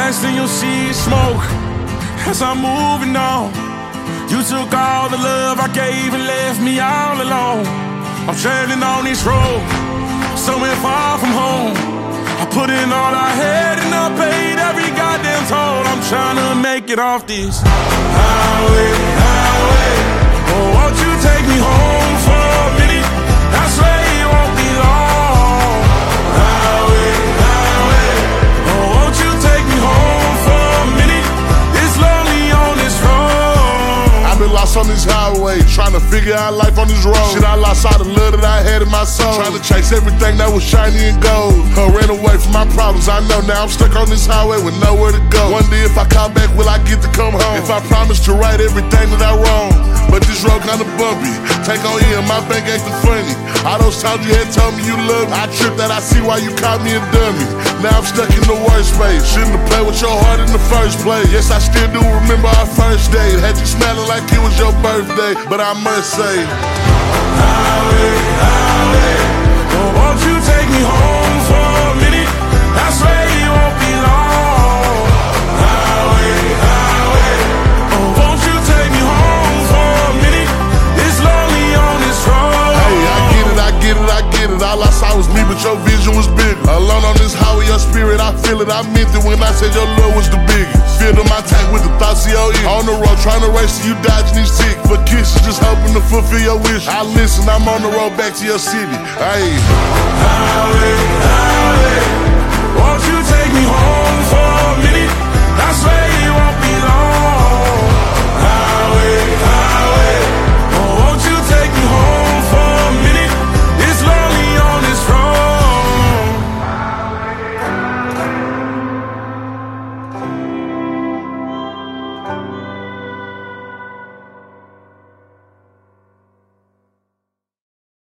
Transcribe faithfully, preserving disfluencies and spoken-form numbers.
next thing you'll see is smoke. As I'm moving on, you took all the love I gave and left me all alone. I'm traveling on this road, somewhere far from home. I put in all I had and I paid every goddamn toll. I'm trying to make it off this highway, highway. Oh, won't you take me home for a minute? I swear it won't be long. Highway, highway. Oh, won't you take me home for a minute? It's lonely on this road. I've been lost on this highway, trying to figure out life on this road. Shit, I lost all the love that I had in my soul, trying to chase everything that was shiny and gold. I ran away from my problems, I know now I'm stuck on this highway with nowhere to go. One day if I come back, will I get to come home? If I promise to right everything that I wrong. But this road kinda bumpy, take on in, my bank acting funny. All those times you had told me you loved me, I tripped that I see why you called me a dummy. Now I'm stuck in the worst place, shouldn't have played with your heart in the first place. Yes, I still do remember our first date, had you smelling like it was your birthday. But I must say, highway, highway. Oh, won't you take me home for a minute? I swear it won't be long. Highway, highway. Oh, won't you take me home for a minute? It's lonely on this road. Hey, I get it, I get it, I get it. All I saw was me, but your vision was bigger. Alone on this highway, your spirit, I feel it. I meant it when I said your love was the biggest. Filled in my tank with the thoughts of your ear. On the road, trying to race to you, dodging these ticks. For kisses, just hoping to fulfill your wish. I listen, I'm on the road back to your city. Hey, highway, highway. Won't you take me home for